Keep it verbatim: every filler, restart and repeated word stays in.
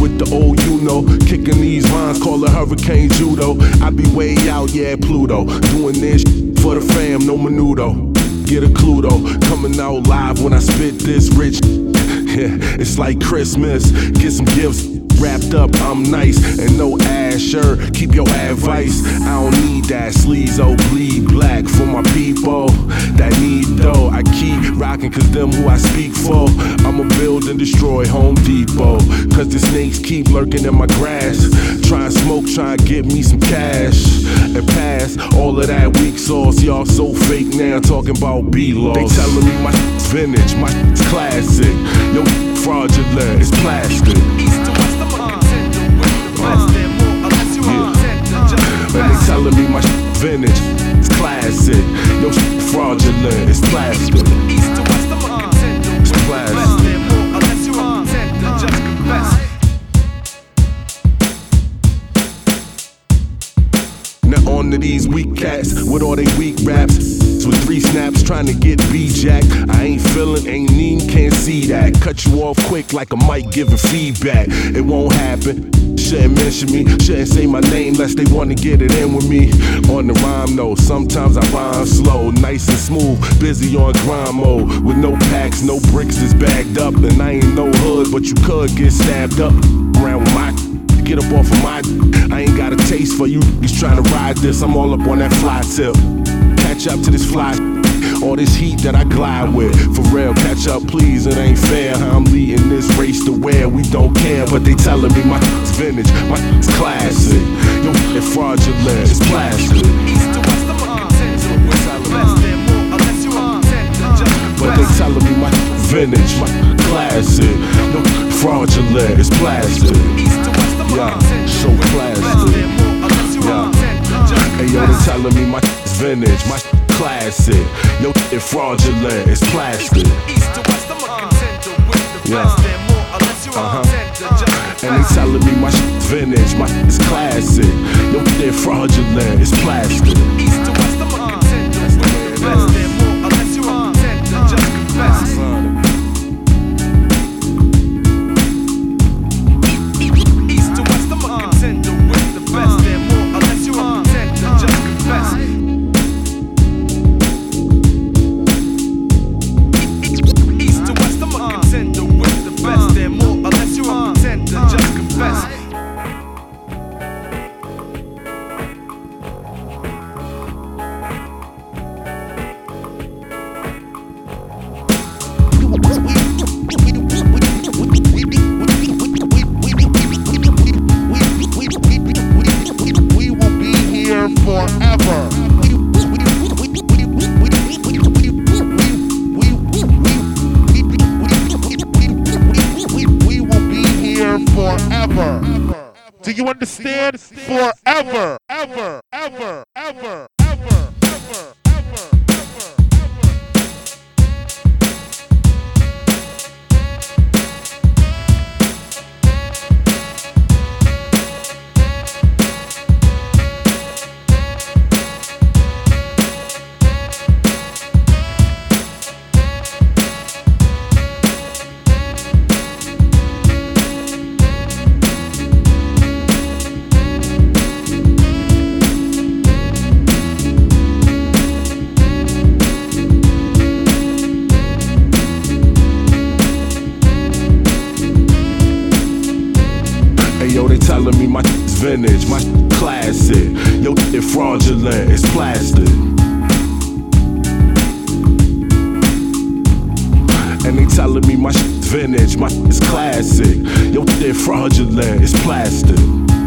with the old you know. Kicking these rhymes, call it hurricane judo. I be way out, yeah, Pluto. Doing this for the fam, no menudo. Get a clue though, coming out live when I spit this rich. Yeah, it's like Christmas, get some gifts wrapped up, I'm nice. And no ass shirt, keep your advice. I don't need that sleazo, bleed black for my people that need dough. I keep rocking cause them who I speak for. I'ma build and destroy Home Depot, cause the snakes keep lurking in my grass. Try and smoke, try and get me some cash and pass all of that weak sauce. Y'all so fake now, talking about B-laws. They telling me my shit's vintage, my shit's classic. Yo, fraudulent, it's plastic. And they telling me my shit vintage, it's classic. Yo, shit fraudulent, it's plastic. It's plastic. Now on to these weak cats with all they weak raps. With three snaps trying to get B-Jack. I ain't feeling, ain't needing, can't see that. Cut you off quick like a mic giving feedback. It won't happen. Shouldn't mention me, shouldn't say my name lest they wanna get it in with me. On the rhyme though, sometimes I rhyme slow, nice and smooth, busy on grind mode. With no packs, no bricks that's bagged up. And I ain't no hood, but you could get stabbed up around with my get up off of my I ain't got a taste for you, he's trying to ride this. I'm all up on that fly tip. Catch up to this fly, all this heat that I glide with. For real, catch up please, it ain't fair how I'm leading this race to where we don't care. But they telling me my it's vintage, my it's classic. Yo, it's fraudulent, it's plastic. But they telling me my vintage, my classic. Yo, fraudulent, it's plastic. Yeah, so plastic. Yeah. Hey yo, they telling me my it's vintage, my classic. Yo, it's fraudulent, it's plastic. Yeah. Uh-huh. And they telling me my it's vintage, my it's classic. Yo, it's fraudulent, it's plastic. Do you understand? Forever, ever, ever, ever, ever, ever, ever, ever. Yo, they telling me my it's vintage, my classic. Yo, it's fraudulent, it's plastic. And they telling me my it's vintage, my it's classic. Yo, it's fraudulent, it's plastic.